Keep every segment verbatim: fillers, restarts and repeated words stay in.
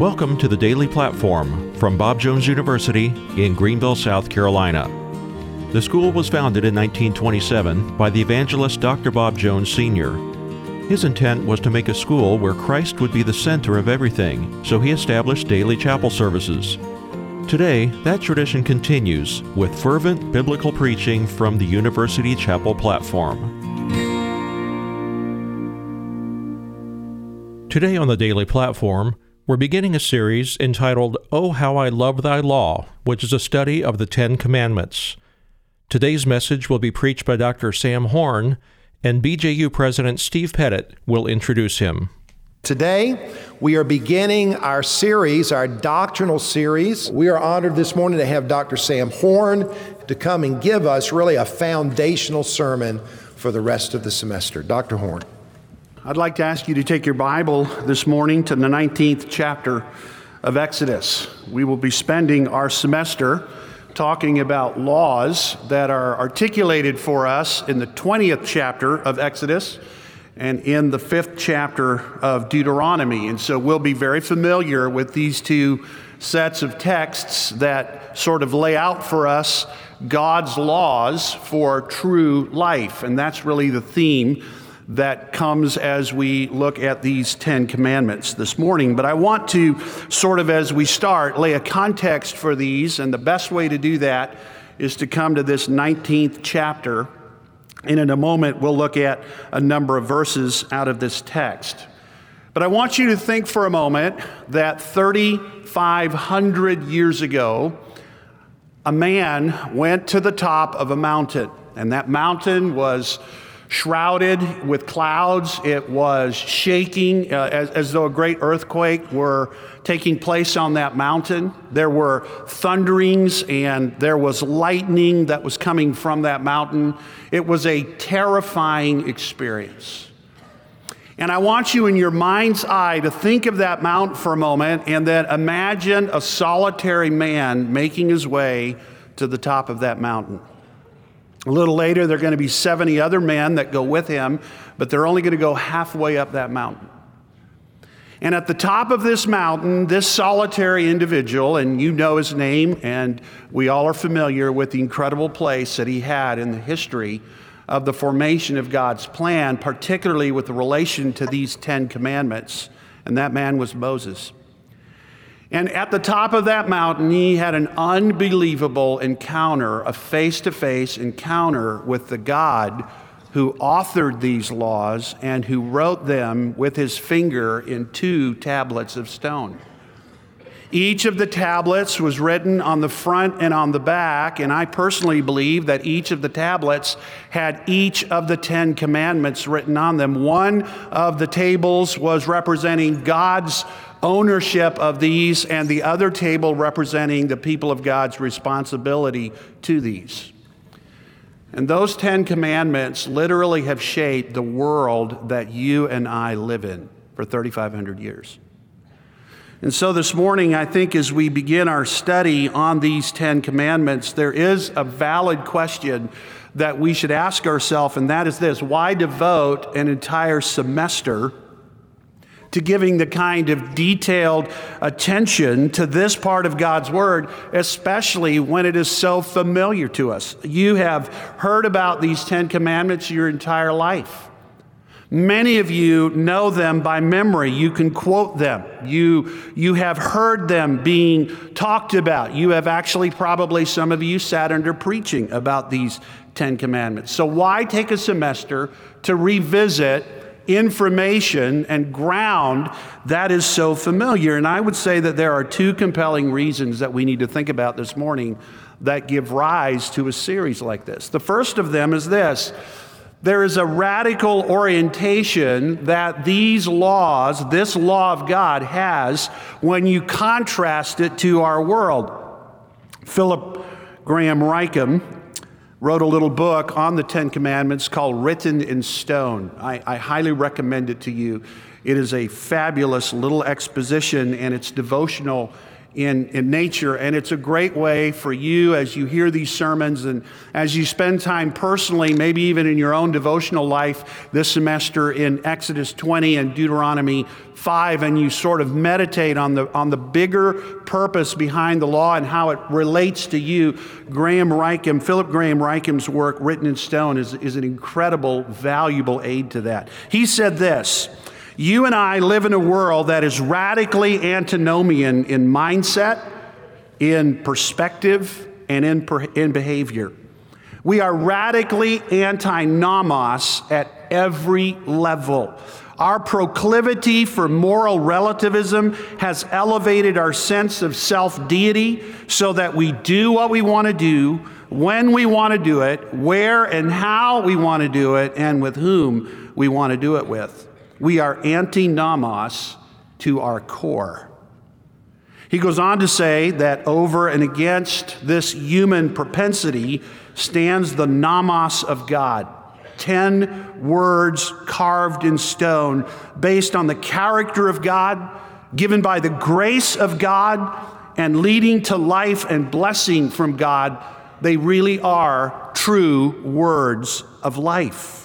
Welcome to the Daily Platform from Bob Jones University in Greenville, South Carolina. The school was founded in nineteen twenty-seven by the evangelist Doctor Bob Jones Senior His intent was to make a school where Christ would be the center of everything, so he established daily chapel services. Today, that tradition continues with fervent biblical preaching from the University Chapel platform. Today on the Daily Platform, we're beginning a series entitled, Oh, How I Love Thy Law, which is a study of the Ten Commandments. Today's message will be preached by Doctor Sam Horn, and B J U President Steve Pettit will introduce him. Today, we are beginning our series, our doctrinal series. We are honored this morning to have Doctor Sam Horn to come and give us really a foundational sermon for the rest of the semester. Doctor Horn. I'd like to ask you to take your Bible this morning to the nineteenth chapter of Exodus. We will be spending our semester talking about laws that are articulated for us in the twentieth chapter of Exodus and in the fifth chapter of Deuteronomy. And so we'll be very familiar with these two sets of texts that sort of lay out for us God's laws for true life. And that's really the theme that comes as we look at these Ten Commandments this morning. But I want to sort of, as we start, lay a context for these, and the best way to do that is to come to this nineteenth chapter, and in a moment we'll look at a number of verses out of this text. But I want you to think for a moment that thirty-five hundred years ago, a man went to the top of a mountain, and that mountain was shrouded with clouds. It was shaking uh, as, as though a great earthquake were taking place on that mountain. There were thunderings and there was lightning that was coming from that mountain. It was a terrifying experience. And I want you in your mind's eye to think of that mountain for a moment and then imagine a solitary man making his way to the top of that mountain. A little later, there are going to be seventy other men that go with him, but they're only going to go halfway up that mountain. And at the top of this mountain, this solitary individual, and you know his name, and we all are familiar with the incredible place that he had in the history of the formation of God's plan, particularly with the relation to these Ten Commandments, and that man was Moses. And at the top of that mountain, he had an unbelievable encounter, a face-to-face encounter with the God who authored these laws and who wrote them with his finger in two tablets of stone. Each of the tablets was written on the front and on the back, and I personally believe that each of the tablets had each of the Ten Commandments written on them. One of the tables was representing God's ownership of these, and the other table representing the people of God's responsibility to these. And those Ten Commandments literally have shaped the world that you and I live in for thirty-five hundred years. And so this morning, I think as we begin our study on these Ten Commandments, there is a valid question that we should ask ourselves, and that is this: why devote an entire semester to giving the kind of detailed attention to this part of God's Word, especially when it is so familiar to us? You have heard about these Ten Commandments your entire life. Many of you know them by memory. You can quote them. You, you have heard them being talked about. You have actually probably, some of you, sat under preaching about these Ten Commandments. So why take a semester to revisit information and ground that is so familiar? And I would say that there are two compelling reasons that we need to think about this morning that give rise to a series like this. The first of them is this: there is a radical orientation that these laws, this law of God, has when you contrast it to our world. Philip Graham Rickham wrote a little book on the Ten Commandments called Written in Stone. I, I highly recommend it to you. It is a fabulous little exposition, and it's devotional in, in nature. And it's a great way for you as you hear these sermons and as you spend time personally, maybe even in your own devotional life this semester in Exodus twenty and Deuteronomy five, and you sort of meditate on the, on the bigger purpose behind the law and how it relates to you. Graham Rykam, Philip Graham Rykam's work, Written in Stone, is, is an incredible, valuable aid to that. He said this: you and I live in a world that is radically antinomian in mindset, in perspective, and in, per, in behavior. We are radically anti-nomos at every level. Our proclivity for moral relativism has elevated our sense of self-deity so that we do what we want to do, when we want to do it, where and how we want to do it, and with whom we want to do it with. We are anti-nomos to our core. He goes on to say that over and against this human propensity stands the nomos of God. Ten words carved in stone based on the character of God, given by the grace of God, and leading to life and blessing from God. They really are true words of life.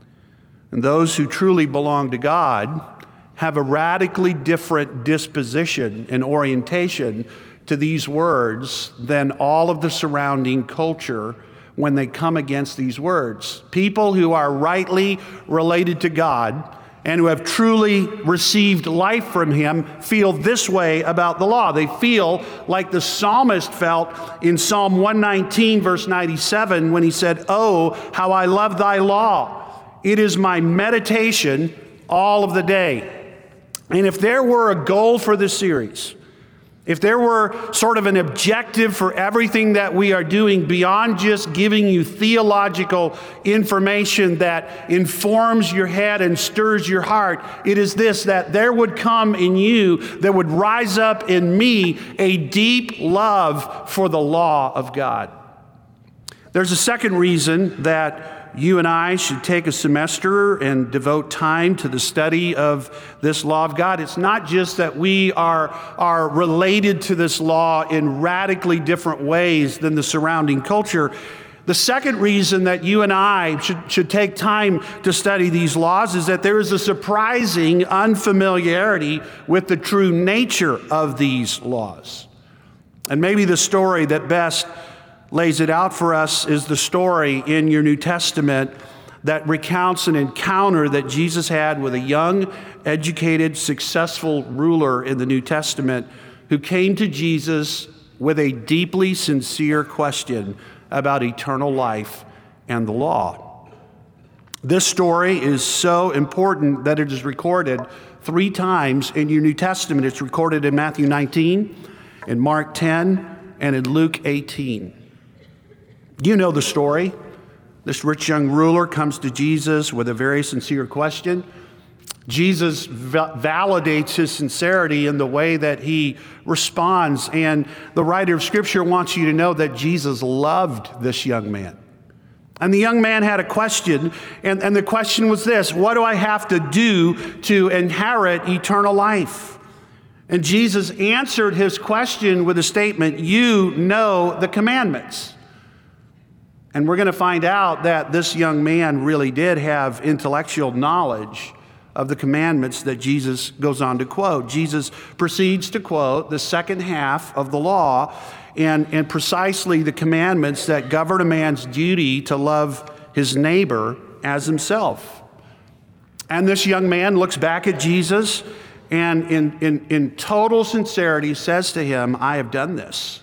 And those who truly belong to God have a radically different disposition and orientation to these words than all of the surrounding culture when they come against these words. People who are rightly related to God and who have truly received life from Him feel this way about the law. They feel like the psalmist felt in Psalm one nineteen, verse ninety-seven, when he said, "Oh, how I love thy law. It is my meditation all of the day." And if there were a goal for this series, if there were sort of an objective for everything that we are doing beyond just giving you theological information that informs your head and stirs your heart, it is this: that there would come in you, there would rise up in me a deep love for the law of God. There's a second reason that you and I should take a semester and devote time to the study of this law of God. It's not just that we are, are related to this law in radically different ways than the surrounding culture. The second reason that you and I should, should take time to study these laws is that there is a surprising unfamiliarity with the true nature of these laws. And maybe the story that best lays it out for us is the story in your New Testament that recounts an encounter that Jesus had with a young, educated, successful ruler in the New Testament who came to Jesus with a deeply sincere question about eternal life and the law. This story is so important that it is recorded three times in your New Testament. It's recorded in Matthew nineteen, in Mark ten, and in Luke eighteen. You know the story. This rich young ruler comes to Jesus with a very sincere question. Jesus va- validates his sincerity in the way that he responds. And the writer of Scripture wants you to know that Jesus loved this young man. And the young man had a question, and, and the question was this: what do I have to do to inherit eternal life? And Jesus answered his question with a statement: you know the commandments. And we're going to find out that this young man really did have intellectual knowledge of the commandments that Jesus goes on to quote. Jesus proceeds to quote the second half of the law and, and precisely the commandments that govern a man's duty to love his neighbor as himself. And this young man looks back at Jesus and in, in, in total sincerity says to him, "I have done this.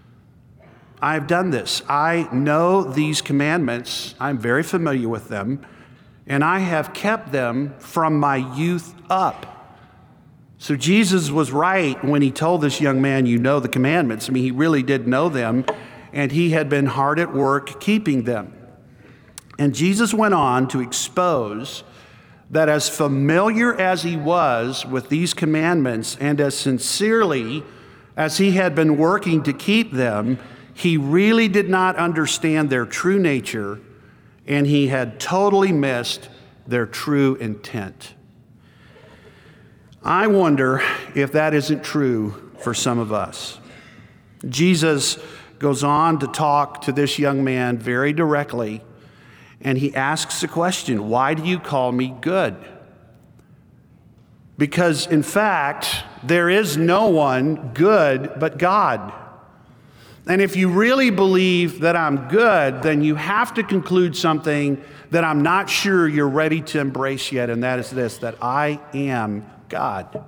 I have done this. I know these commandments. I'm very familiar with them, and I have kept them from my youth up." So Jesus was right when he told this young man, "You know the commandments." I mean, he really did know them, and he had been hard at work keeping them. And Jesus went on to expose that as familiar as he was with these commandments and as sincerely as he had been working to keep them, he really did not understand their true nature, and he had totally missed their true intent. I wonder if that isn't true for some of us. Jesus goes on to talk to this young man very directly, and he asks the question, why do you call me good? Because, in fact, there is no one good but God. And if you really believe that I'm good, then you have to conclude something that I'm not sure you're ready to embrace yet, and that is this, that I am God.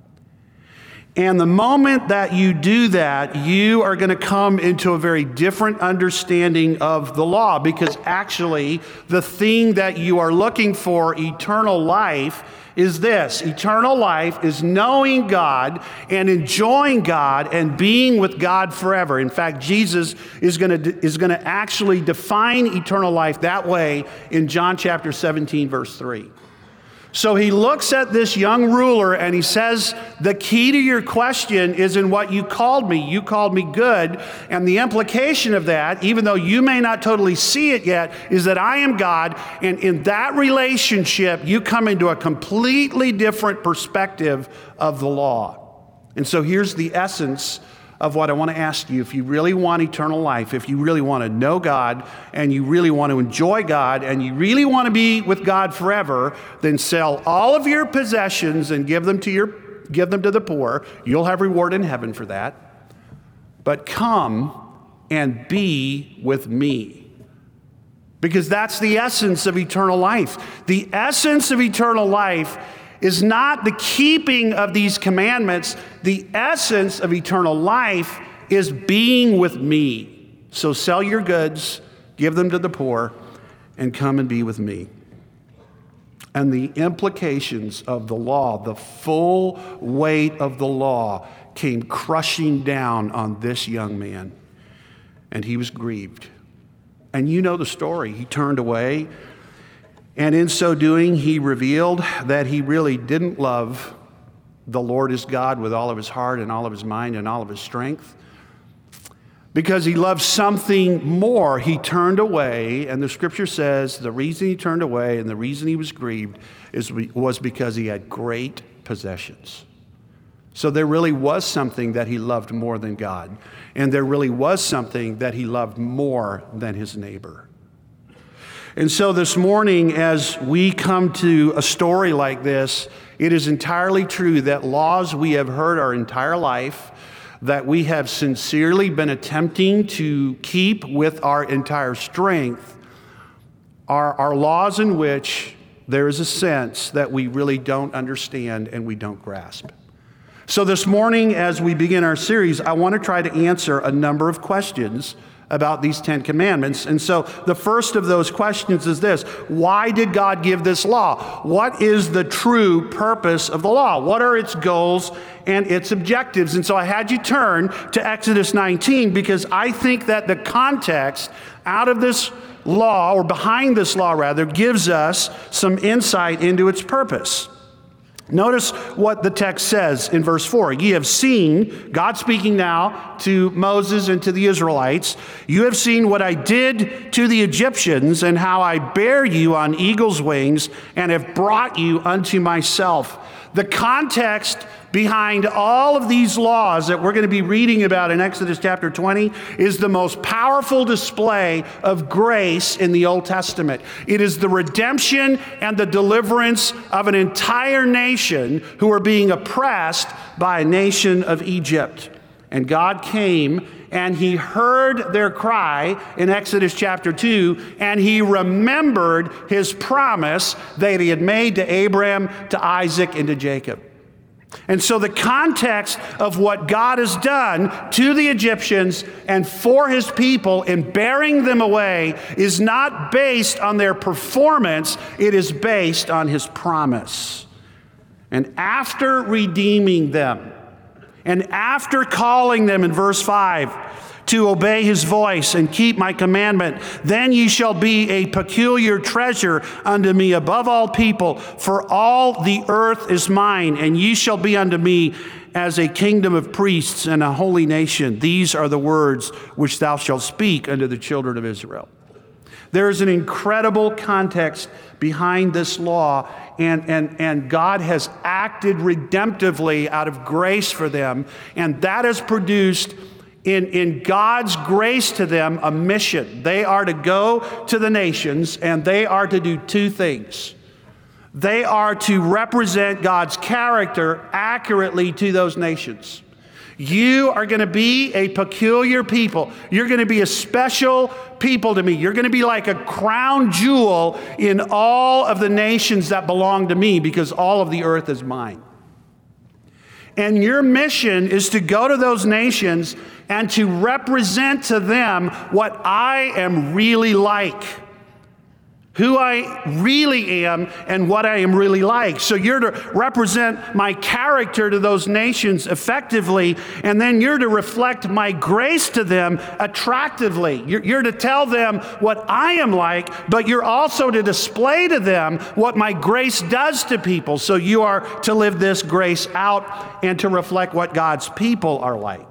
And the moment that you do that, you are going to come into a very different understanding of the law, because actually the thing that you are looking for, eternal life, is this. Eternal life is knowing God and enjoying God and being with God forever. In fact, Jesus is going to is going to actually define eternal life that way in John chapter seventeen, verse three. So he looks at this young ruler and he says, the key to your question is in what you called me. You called me good. And the implication of that, even though you may not totally see it yet, is that I am God. And in that relationship, you come into a completely different perspective of the law. And so here's the essence of what I want to ask you. If you really want eternal life, if you really want to know God, and you really want to enjoy God, and you really want to be with God forever, then sell all of your possessions and give them to your give them to the poor. You'll have reward in heaven for that. But come and be with me. Because that's the essence of eternal life. The essence of eternal life is not the keeping of these commandments. The essence of eternal life is being with me. So sell your goods, give them to the poor, and come and be with me. And the implications of the law, the full weight of the law, came crushing down on this young man. And he was grieved. And you know the story. He turned away. And in so doing, he revealed that he really didn't love the Lord his God with all of his heart and all of his mind and all of his strength. Because he loved something more, he turned away. And the scripture says the reason he turned away and the reason he was grieved is, was because he had great possessions. So there really was something that he loved more than God. And there really was something that he loved more than his neighbor. And so this morning, as we come to a story like this, it is entirely true that laws we have heard our entire life, that we have sincerely been attempting to keep with our entire strength, are, are laws in which there is a sense that we really don't understand and we don't grasp. So this morning, as we begin our series, I want to try to answer a number of questions about these Ten Commandments. And so the first of those questions is this: why did God give this law? What is the true purpose of the law? What are its goals and its objectives? And so I had you turn to Exodus nineteen, because I think that the context out of this law, or behind this law rather, gives us some insight into its purpose. Notice what the text says in verse four. Ye have seen, God speaking now to Moses and to the Israelites, you have seen what I did to the Egyptians and how I bear you on eagle's wings and have brought you unto myself. The context behind all of these laws that we're going to be reading about in Exodus chapter twenty is the most powerful display of grace in the Old Testament. It is the redemption and the deliverance of an entire nation who are being oppressed by a nation of Egypt. And God came and he heard their cry in Exodus chapter two, and he remembered his promise that he had made to Abraham, to Isaac, and to Jacob. And so the context of what God has done to the Egyptians and for his people in bearing them away is not based on their performance, it is based on his promise. And after redeeming them, and after calling them in verse five to obey his voice and keep my commandment, then ye shall be a peculiar treasure unto me above all people, for all the earth is mine, and ye shall be unto me as a kingdom of priests and a holy nation. These are the words which thou shalt speak unto the children of Israel. There is an incredible context behind this law, and, and, and God has acted redemptively out of grace for them, and that has produced in, in God's grace to them a mission. They are to go to the nations, and they are to do two things. They are to represent God's character accurately to those nations. You are going to be a peculiar people. You're going to be a special people to me. You're going to be like a crown jewel in all of the nations that belong to me, because all of the earth is mine. And your mission is to go to those nations and to represent to them what I am really like. Who I really am and what I am really like. So you're to represent my character to those nations effectively, and then you're to reflect my grace to them attractively. You're, you're to tell them what I am like, but you're also to display to them what my grace does to people. So you are to live this grace out and to reflect what God's people are like.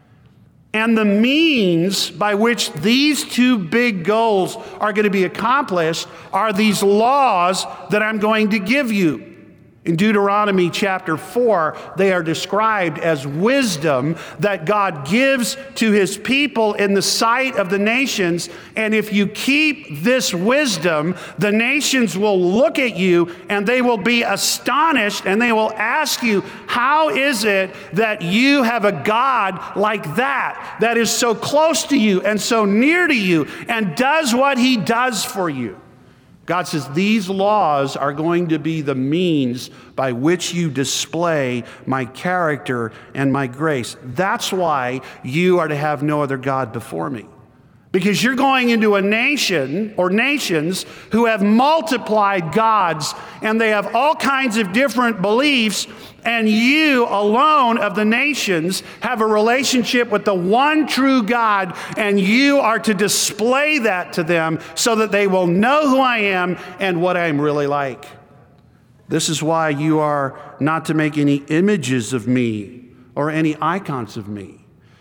And the means by which these two big goals are going to be accomplished are these laws that I'm going to give you. In Deuteronomy chapter four, they are described as wisdom that God gives to his people in the sight of the nations. And if you keep this wisdom, the nations will look at you and they will be astonished, and they will ask you, how is it that you have a God like that, that is so close to you and so near to you and does what he does for you? God says these laws are going to be the means by which you display my character and my grace. That's why you are to have no other God before me. Because you're going into a nation or nations who have multiplied gods, and they have all kinds of different beliefs, and you alone of the nations have a relationship with the one true God, and you are to display that to them so that they will know who I am and what I'm really like. This is why you are not to make any images of me or any icons of me.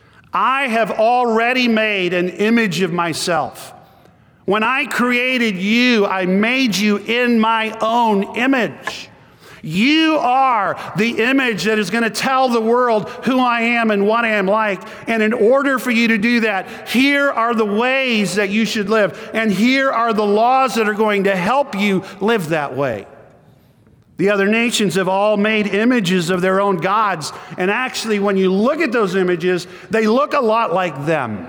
I have already made an image of myself. When I created you, I made you in my own image. You are the image that is going to tell the world who I am and what I am like. And in order for you to do that, here are the ways that you should live. And here are the laws that are going to help you live that way. The other nations have all made images of their own gods. And actually, when you look at those images, they look a lot like them.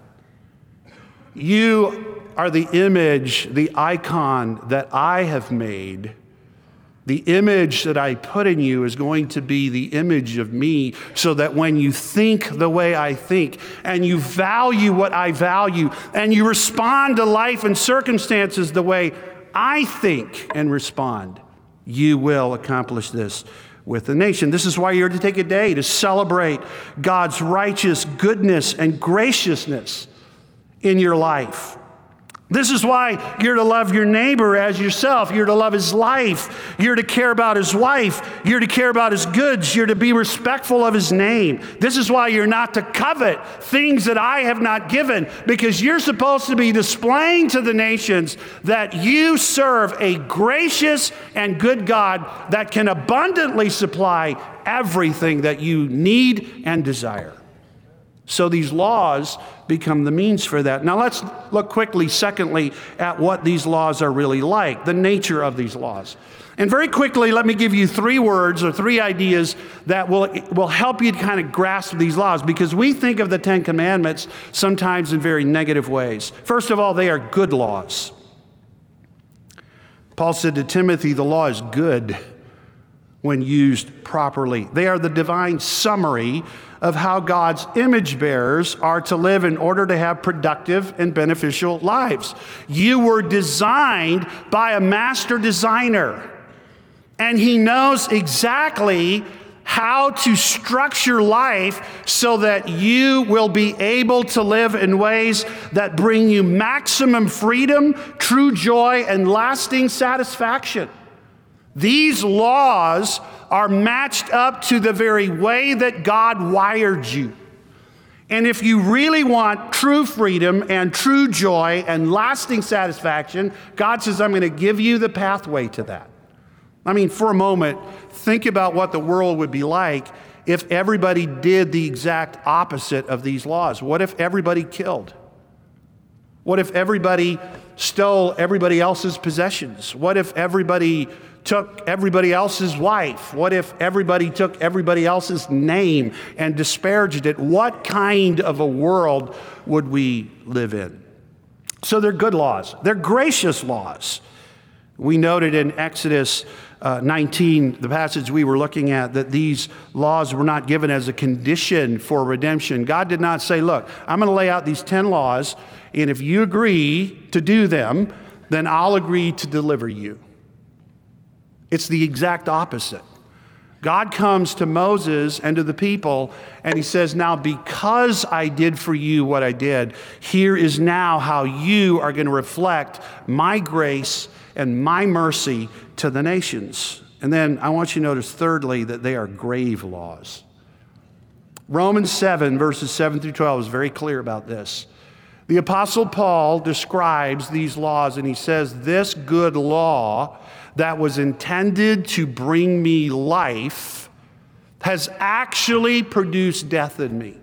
You are the image, the icon that I have made. The image that I put in you is going to be the image of me, so that when you think the way I think, and you value what I value, and you respond to life and circumstances the way I think and respond, you will accomplish this with the nation. This is why you're to take a day to celebrate God's righteous goodness and graciousness in your life. This is why you're to love your neighbor as yourself. You're to love his life. You're to care about his wife. You're to care about his goods. You're to be respectful of his name. This is why you're not to covet things that I have not given, because you're supposed to be displaying to the nations that you serve a gracious and good God that can abundantly supply everything that you need and desire. So these laws become the means for that. Now let's look quickly, secondly, at what these laws are really like, the nature of these laws. And very quickly, let me give you three words or three ideas that will, will help you to kind of grasp these laws, because we think of the Ten Commandments sometimes in very negative ways. First of all, they are good laws. Paul said to Timothy, the law is good when used properly. They are the divine summary of how God's image bearers are to live in order to have productive and beneficial lives. You were designed by a master designer, and he knows exactly how to structure life so that you will be able to live in ways that bring you maximum freedom, true joy, and lasting satisfaction. These laws are matched up to the very way that God wired you. And if you really want true freedom and true joy and lasting satisfaction, God says, I'm going to give you the pathway to that. I mean, for a moment, think about what the world would be like if everybody did the exact opposite of these laws. What if everybody killed? What if everybody stole everybody else's possessions? What if everybody took everybody else's wife? What if everybody took everybody else's name and disparaged it? What kind of a world would we live in? So they're good laws. They're gracious laws. We noted in Exodus uh, nineteen, the passage we were looking at, that these laws were not given as a condition for redemption. God did not say, look, I'm going to lay out these ten laws, and if you agree to do them, then I'll agree to deliver you. It's the exact opposite. God comes to Moses and to the people, and he says, now because I did for you what I did, here is now how you are going to reflect my grace and my mercy to the nations. And then I want you to notice, thirdly, that they are grave laws. Romans seven, verses seven through twelve is very clear about this. The Apostle Paul describes these laws, and he says, this good law that was intended to bring me life has actually produced death in me.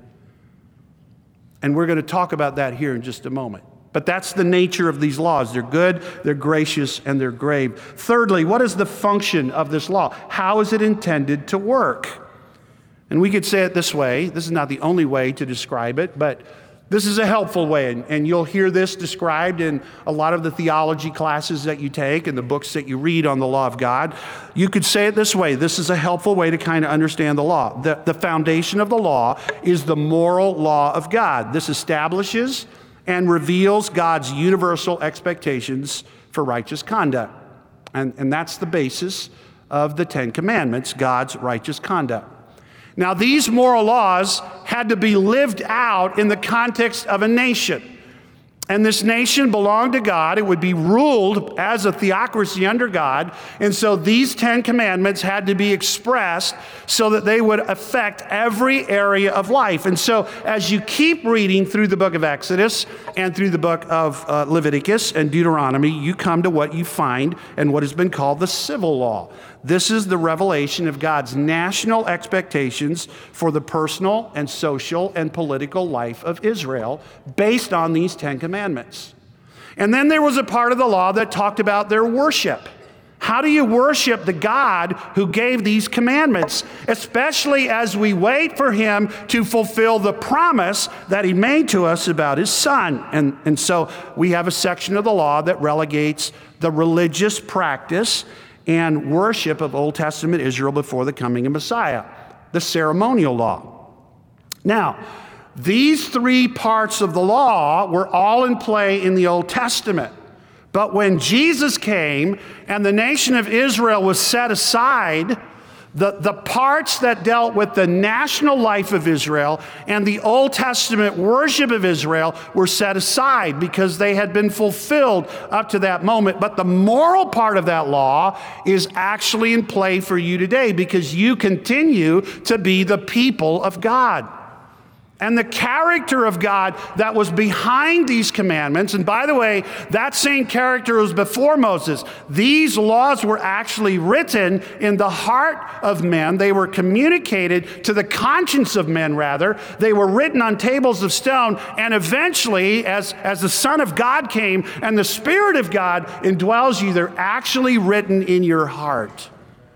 And we're going to talk about that here in just a moment. But that's the nature of these laws. They're good, they're gracious, and they're grave. Thirdly, what is the function of this law? How is it intended to work? And we could say it this way. This is not the only way to describe it, but this is a helpful way, and, and you'll hear this described in a lot of the theology classes that you take and the books that you read on the law of God. You could say it this way. This is a helpful way to kind of understand the law. The, the foundation of the law is the moral law of God. This establishes and reveals God's universal expectations for righteous conduct. And, and that's the basis of the Ten Commandments, God's righteous conduct. Now, these moral laws had to be lived out in the context of a nation. And this nation belonged to God. It would be ruled as a theocracy under God. And so these Ten Commandments had to be expressed so that they would affect every area of life. And so as you keep reading through the book of Exodus and through the book of uh, Leviticus and Deuteronomy, you come to what you find and what has been called the civil law. This is the revelation of God's national expectations for the personal and social and political life of Israel based on these Ten Commandments. And then there was a part of the law that talked about their worship. How do you worship the God who gave these commandments, especially as we wait for him to fulfill the promise that he made to us about his son? And, and so we have a section of the law that relegates the religious practice and worship of Old Testament Israel before the coming of Messiah, the ceremonial law. Now, these three parts of the law were all in play in the Old Testament. But when Jesus came and the nation of Israel was set aside, the, the parts that dealt with the national life of Israel and the Old Testament worship of Israel were set aside because they had been fulfilled up to that moment. But the moral part of that law is actually in play for you today because you continue to be the people of God. And the character of God that was behind these commandments, and by the way, that same character was before Moses. These laws were actually written in the heart of men. They were communicated to the conscience of men, rather. They were written on tables of stone, and eventually, as, as the Son of God came and the Spirit of God indwells you, they're actually written in your heart.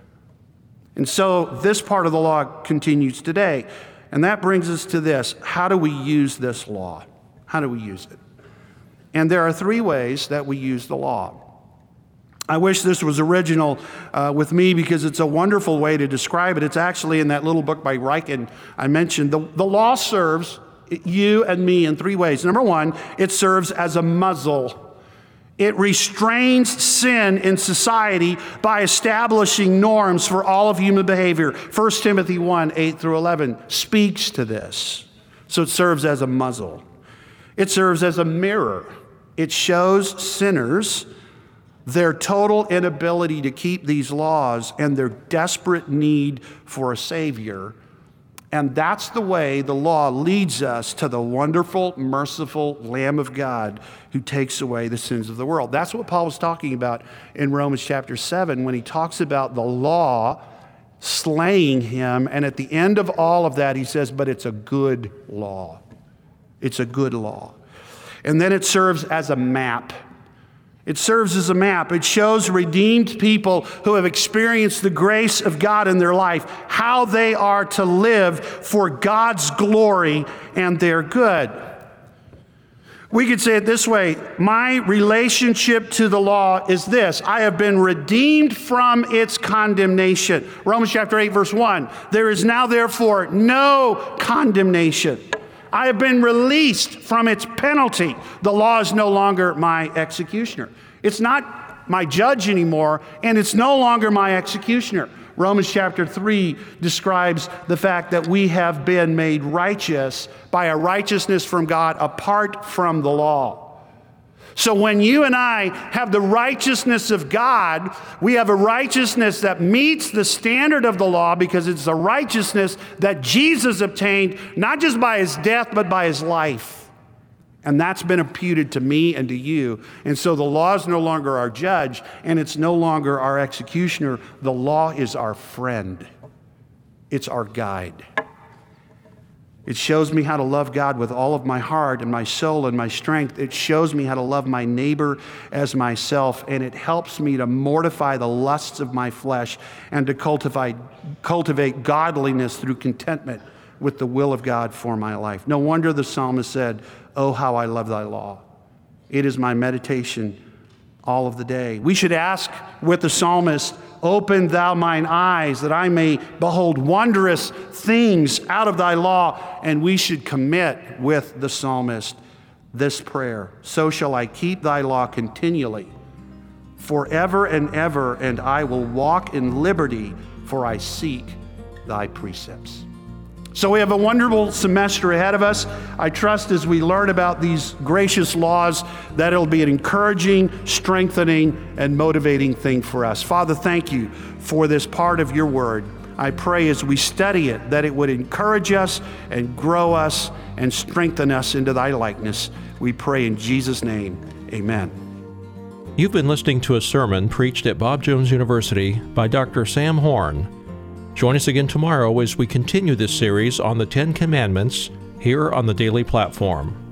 And so this part of the law continues today. And that brings us to this. How do we use this law? How do we use it? And there are three ways that we use the law. I wish this was original uh, with me because it's a wonderful way to describe it. It's actually in that little book by Ryken I mentioned. The, the law serves you and me in three ways. Number one, it serves as a muzzle. It restrains sin in society by establishing norms for all of human behavior. First Timothy one, eight through eleven speaks to this. So it serves as a muzzle. It serves as a mirror. It shows sinners their total inability to keep these laws and their desperate need for a Savior. And that's the way the law leads us to the wonderful, merciful Lamb of God who takes away the sins of the world. That's what Paul was talking about in Romans chapter seven when he talks about the law slaying him. And at the end of all of that, he says, but it's a good law. It's a good law. And then it serves as a map. It serves as a map. It shows redeemed people who have experienced the grace of God in their life, how they are to live for God's glory and their good. We could say it this way: my relationship to the law is this: I have been redeemed from its condemnation. Romans chapter eight, verse one, there is now therefore no condemnation. I have been released from its penalty. The law is no longer my executioner. It's not my judge anymore, and it's no longer my executioner. Romans chapter three describes the fact that we have been made righteous by a righteousness from God apart from the law. So when you and I have the righteousness of God, we have a righteousness that meets the standard of the law because it's the righteousness that Jesus obtained, not just by his death, but by his life. And that's been imputed to me and to you. And so the law is no longer our judge, and it's no longer our executioner. The law is our friend. It's our guide. It shows me how to love God with all of my heart and my soul and my strength. It shows me how to love my neighbor as myself, and it helps me to mortify the lusts of my flesh and to cultivate, cultivate godliness through contentment with the will of God for my life. No wonder the psalmist said, "Oh, how I love thy law. It is my meditation all of the day." We should ask with the psalmist, "Open thou mine eyes, that I may behold wondrous things out of thy law." And we should commit with the psalmist this prayer: "So shall I keep thy law continually, forever and ever, and I will walk in liberty, for I seek thy precepts." So we have a wonderful semester ahead of us. I trust as we learn about these gracious laws that it'll be an encouraging, strengthening, and motivating thing for us. Father, thank you for this part of your word. I pray as we study it that it would encourage us and grow us and strengthen us into thy likeness. We pray in Jesus' name, amen. You've been listening to a sermon preached at Bob Jones University by Doctor Sam Horn. Join us again tomorrow as we continue this series on the Ten Commandments here on the Daily Platform.